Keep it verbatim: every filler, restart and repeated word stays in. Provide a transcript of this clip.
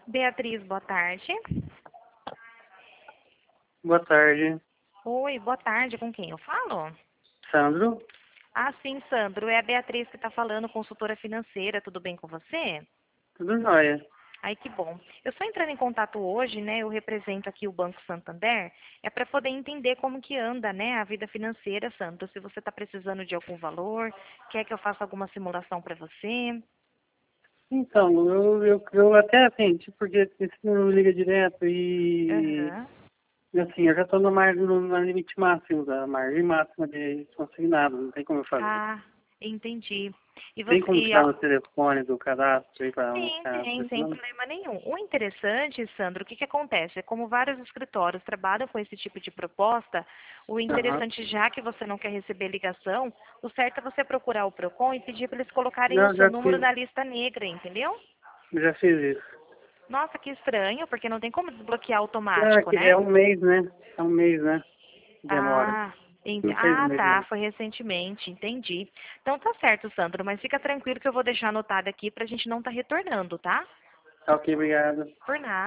Beatriz, boa tarde. Boa tarde, Oi, boa tarde. Com quem eu falo? Sandro. Ah, sim, Sandro. É a Beatriz que está falando, consultora financeira. Tudo bem com você? Tudo jóia. Ai, que bom. Eu estou entrando em contato hoje, né? Eu represento aqui o Banco Santander. É para poder entender como que anda, né, a vida financeira, Sandro. Se você está precisando de algum valor, quer que eu faça alguma simulação para você? Então, eu, eu, eu até assim, tipo, porque esse não liga direto e Aham. assim, eu já estou no, mar, no, no limite máximo, da margem máxima de consignado, não tem como eu fazer. Ah, entendi. E Tem você, como e, tirar meu telefone do cadastro aí para Tem, anunciar tem, esse sem nome? problema nenhum. O interessante, Sandro, o que que acontece? É como vários escritórios trabalham com esse tipo de proposta, o Aham. interessante, já que você não quer receber ligação, o certo é você procurar o Procon e pedir para eles colocarem o Não, seu já número fiz, na lista negra, entendeu? já fiz isso. Nossa, que estranho, porque não tem como desbloquear Ah, automático, que né? é um mês, né? É um mês, né? Demora. Ah, ente- Não fez um ah, mês, tá, não. foi recentemente, entendi. Então tá certo, Sandro, mas fica tranquilo que eu vou deixar anotado aqui pra gente não estar retornando, tá? Tá ok, obrigado. Por nada.